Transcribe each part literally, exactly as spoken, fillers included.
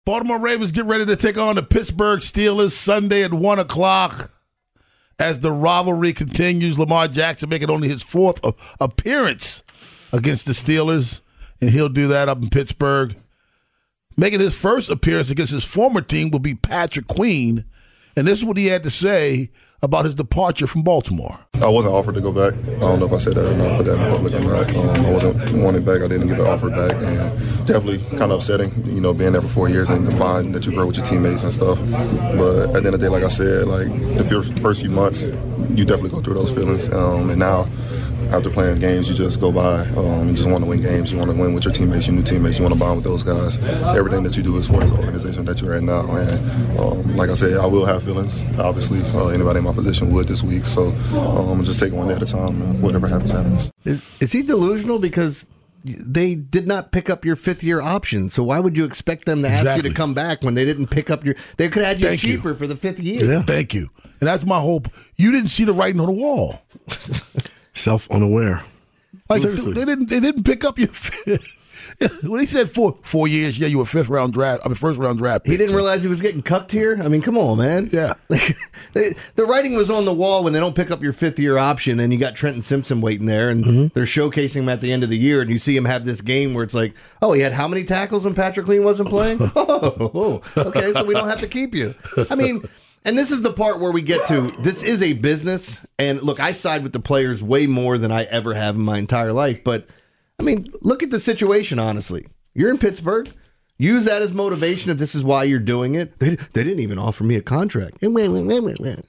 Baltimore Ravens get ready to take on the Pittsburgh Steelers Sunday at one o'clock. As the rivalry continues, Lamar Jackson making only his fourth appearance against the Steelers, and he'll do that up in Pittsburgh. Making his first appearance against his former team will be Patrick Queen, and this is what he had to say about his departure from Baltimore. I wasn't offered to go back. I don't know if I said that or not, put that in the public or not. Um, I wasn't wanted back. I didn't get the offer back, and definitely kind of upsetting, you know, being there for four years and implying that you grow with your teammates and stuff. But at the end of the day, like I said, like the first few months, you definitely go through those feelings. Um, and now, after playing games, you just go by. Um, you just want to win games. You want to win with your teammates, your new teammates. You want to bond with those guys. Everything that you do is for this organization that you're at now. And um, like I said, I will have feelings. Obviously, uh, anybody in my position would this week. So um, just take one day at a time. And whatever happens, happens. Is, is he delusional? Because they did not pick up your fifth-year option. So why would you expect them to ask exactly. you to come back when they didn't pick up your – they could have had you Thank cheaper you. for the fifth year. Yeah. Thank you. And that's my hope. You didn't see the writing on the wall. Self-unaware. Like Seriously. they didn't, they didn't pick up your. When he said four four years, yeah, you were fifth round draft. I mean, first round draft. He didn't realize he was getting cucked here. I mean, come on, man. Yeah, like, they, the writing was on the wall when they don't pick up your fifth year option, and you got Trenton Simpson waiting there, and mm-hmm. they're showcasing him at the end of the year, and you see him have this game where it's like, oh, he had how many tackles when Patrick Queen wasn't playing? oh, okay, so we don't have to keep you. I mean. And this is the part where we get to, this is a business, and look, I side with the players way more than I ever have in my entire life, but, I mean, look at the situation, honestly. You're in Pittsburgh. Use that as motivation if this is why you're doing it. They, they didn't even offer me a contract. Queen.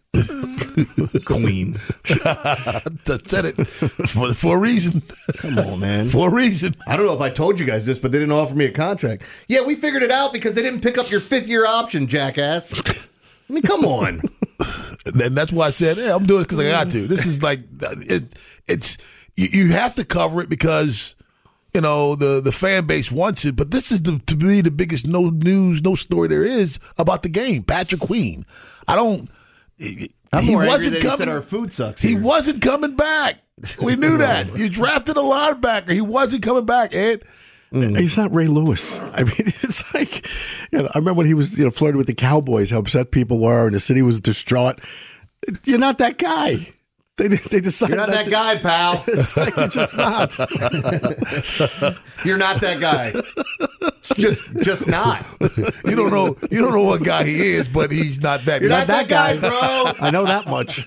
That said it for, for a reason. Come on, man. For a reason. I don't know if I told you guys this, but they didn't offer me a contract. Yeah, we figured it out because they didn't pick up your fifth-year option, jackass. I mean, come on. And that's why I said, yeah, I'm doing it because I got to. This is like, it, it's, you, you have to cover it because, you know, the, the fan base wants it. But this is, the, to me, the biggest no news, no story there is about the game. Patrick Queen. I don't, I'm he more wasn't angry that coming. He said our food sucks He here. wasn't coming back. We knew that. You drafted a linebacker. He wasn't coming back, Ed. Mm. He's not Ray Lewis. I mean, it's like, you know, I remember when he was, you know, flirting with the Cowboys, how upset people were, and the city was distraught. You're not that guy. They they decided you're not that to, guy, pal. It's like you're just not. You're not that guy. Just just not. You don't know. You don't know what guy he is, but he's not that. You're guy. not that guy, bro. I know that much.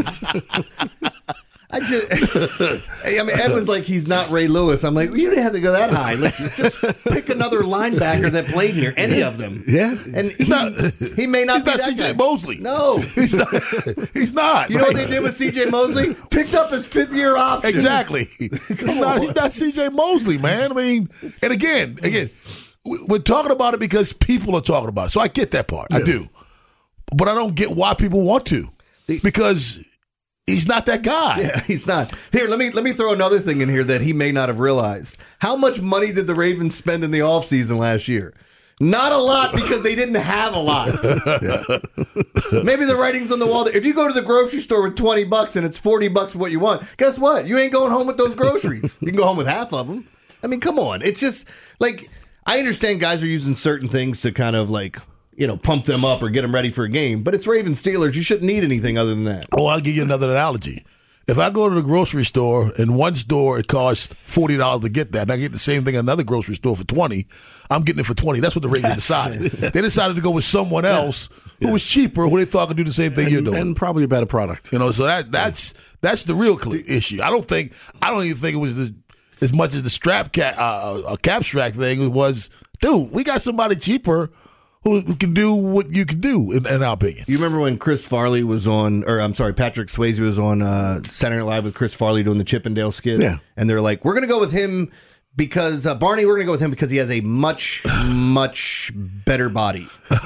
I just, I mean, Ed was like, he's not Ray Lewis. I'm like, well, you didn't have to go that high. Like, just pick another linebacker that played here, any of them. Yeah, and he, not, he may not he's be not that C J guy. Mosley. No, he's not. He's not. You know what they did with C J Mosley? Picked up his fifth year option. Exactly. he's, not, he's not C J Mosley, man. I mean, and again, again, we're talking about it because people are talking about it. So I get that part. Yeah. I do, but I don't get why people want to, because he's not that guy. Yeah, he's not. Here, let me let me throw another thing in here that he may not have realized. How much money did the Ravens spend in the offseason last year? Not a lot, because they didn't have a lot. Yeah. Maybe the writing's on the wall. If you go to the grocery store with twenty bucks and it's forty bucks for what you want, guess what? You ain't going home with those groceries. You can go home with half of them. I mean, come on. It's just like, I understand guys are using certain things to kind of like, you know, pump them up or get them ready for a game. But it's Ravens Steelers. You shouldn't need anything other than that. Oh, I'll give you another analogy. If I go to the grocery store and one store it costs forty dollars to get that, and I get the same thing at another grocery store for twenty dollars, I'm getting it for twenty dollars. That's what the Ravens decided. They decided to go with someone else yeah. who was cheaper, who they thought could do the same thing and, you're doing. And probably a better product. You know, so that that's that's the real issue. I don't think, I don't even think it was the, as much as the strap cap, uh, a cap strack thing. It was, dude, we got somebody cheaper who can do what you can do, in, in our opinion. You remember when Chris Farley was on, or I'm sorry, Patrick Swayze was on uh, Saturday Night Live with Chris Farley doing the Chippendale skit? Yeah. And they're like, we're going to go with him because, uh, Barney, we're going to go with him because he has a much, much better body.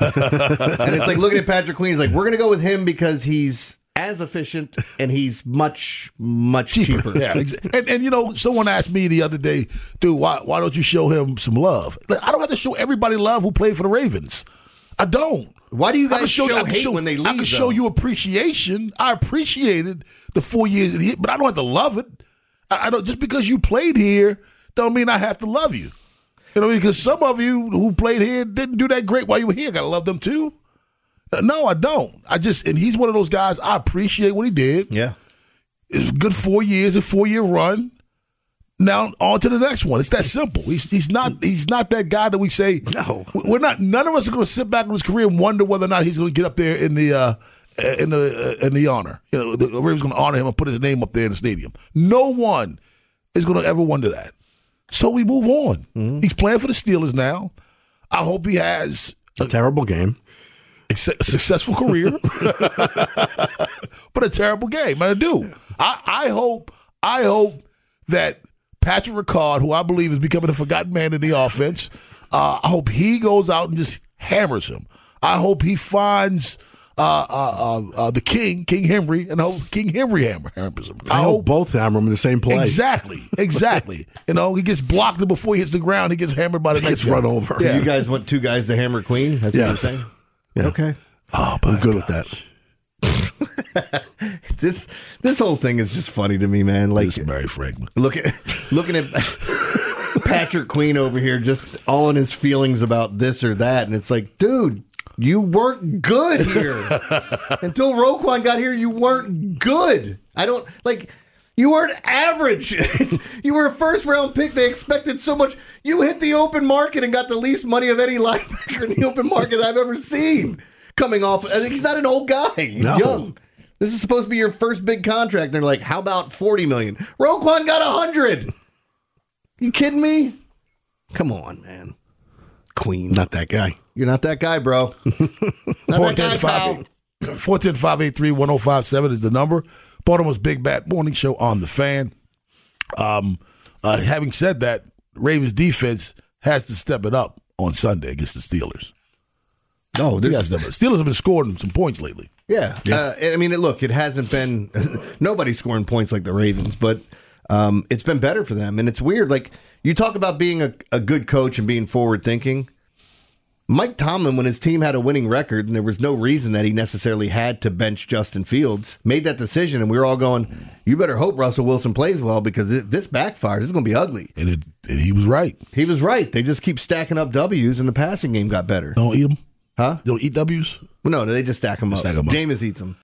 And it's like looking at Patrick Queen, he's like, we're going to go with him because he's as efficient and he's much, much cheaper. cheaper. Yeah, and, and, you know, someone asked me the other day, dude, why, why don't you show him some love? I don't have to show everybody love who played for the Ravens. I don't. Why do you guys show, show I hate show, when they leave? I can show though? you appreciation. I appreciated the four years, in here, but I don't have to love it. I, I don't. Just because you played here don't mean I have to love you. You know, because some of you who played here didn't do that great while you were here. Gotta love them too. No, I don't. I just, and he's one of those guys, I appreciate what he did. Yeah. It's a good four years, a four-year run. Now on to the next one. It's that simple. He's he's not he's not that guy that we say. No, we're not. None of us are going to sit back in his career and wonder whether or not he's going to get up there in the uh, in the uh, in the honor. You know, the Ravens going to honor him and put his name up there in the stadium. No one is going to ever wonder that. So we move on. Mm-hmm. He's playing for the Steelers now. I hope he has a, a terrible game. A successful career, but a terrible game. I do. I, I hope. I hope that Patrick Ricard, who I believe is becoming a forgotten man in the offense, uh, I hope he goes out and just hammers him. I hope he finds uh, uh, uh, uh, the King, King Henry, and I hope King Henry hammer, hammers him. I, I hope, hope both hammer him in the same play. Exactly, exactly. You know, he gets blocked and before he hits the ground. He gets hammered by the next guy. Run over. Yeah. You guys want two guys to hammer Queen? That's yes. what you're saying? Yeah. Okay. Oh, I'm good with that. this this whole thing is just funny to me, man. Like this is Mary Franklin. Look at looking at Patrick Queen over here, just all in his feelings about this or that, and it's like, dude, you weren't good here until Roquan got here. You weren't good. I don't like. You weren't average. You were a first round pick. They expected so much. You hit the open market and got the least money of any linebacker in the open market I've ever seen. Coming off, I think he's not an old guy. He's no. young. This is supposed to be your first big contract. And they're like, how about forty million? Roquan got a hundred. You kidding me? Come on, man. Queen, not that guy. You're not that guy, bro. Not that guy, pal. four one zero, five eight three, one zero five seven is the number. Baltimore's Big Bat Morning Show on the Fan. Um, uh, having said that, Ravens defense has to step it up on Sunday against the Steelers. No, the Steelers have been scoring some points lately. Yeah, yeah. Uh, I mean, look, it hasn't been nobody's scoring points like the Ravens, but um, it's been better for them. And it's weird. Like you talk about being a, a good coach and being forward thinking. Mike Tomlin, when his team had a winning record and there was no reason that he necessarily had to bench Justin Fields, made that decision, and we were all going, you better hope Russell Wilson plays well because if this backfires, it's going to be ugly. And, it, and he was right. He was right. They just keep stacking up W's, and the passing game got better. Don't eat them? Huh? Don't eat W's? Well, no, they just stack them up. Stack them up. Jameis eats them.